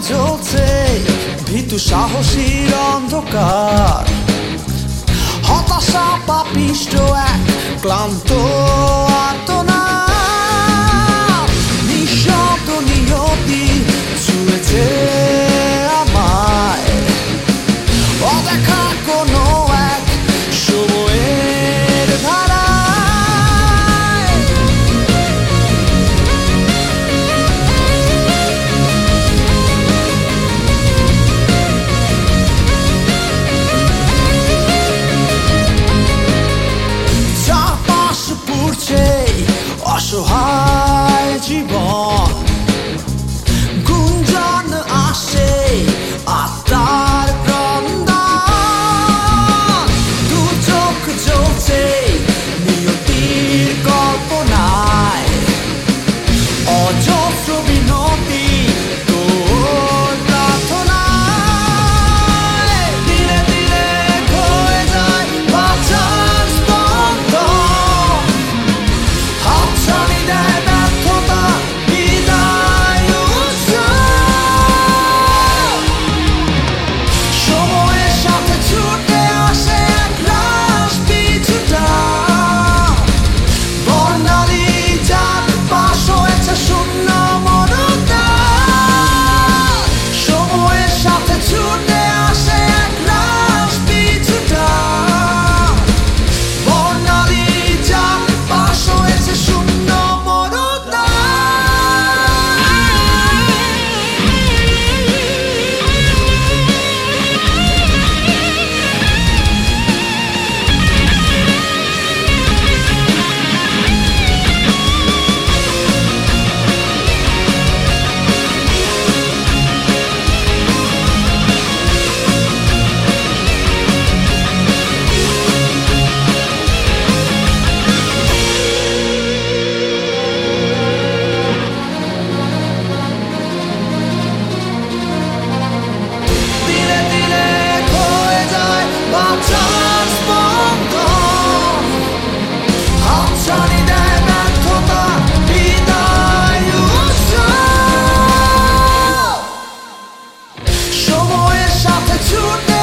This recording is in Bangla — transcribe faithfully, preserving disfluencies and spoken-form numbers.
জ্বলছে ভীতু সাহসীর অন্ধকার, হতাশা পাপিষ্ট এক ক্লান্ত আর্তনাদ, নিঃশব্দ নিয়তি ছুঁয়েছে আমায়, অদেখা কোনো এক সময়ের ধারায়। চারপাশ পুড়ছে অসহায় জীবন, গুঞ্জন আসে আত্মার ক্রন্দন, দু চোখ জ্বলছে নিয়তির কল্পনায়, অজস্র বিনতি তোর প্রার্থনায়, দিলে দিলে ক্ষয়ে যায় বাঁচার স্পন্দন, হাতছানি দেয় ব্যর্থতা বিদায় উৎসব, সময়ের সাথে ছুটে আসে একরাশ পিছুটা, বর্ণালী চারপাশ হয়েছে শূন্য মনটা, সময়ের সাথে ছুটে আসে একরাশ পিছুটা, বর্ণালী চারপাশ হয়েছে শূন্য মনটা। দিলে দিলে ক্ষয়ে যায় বাঁচার স্পন্দন, হাতছানি দেয় ব্যর্থতা বিদায় উৎসব, সময়ের সাথে ছুটে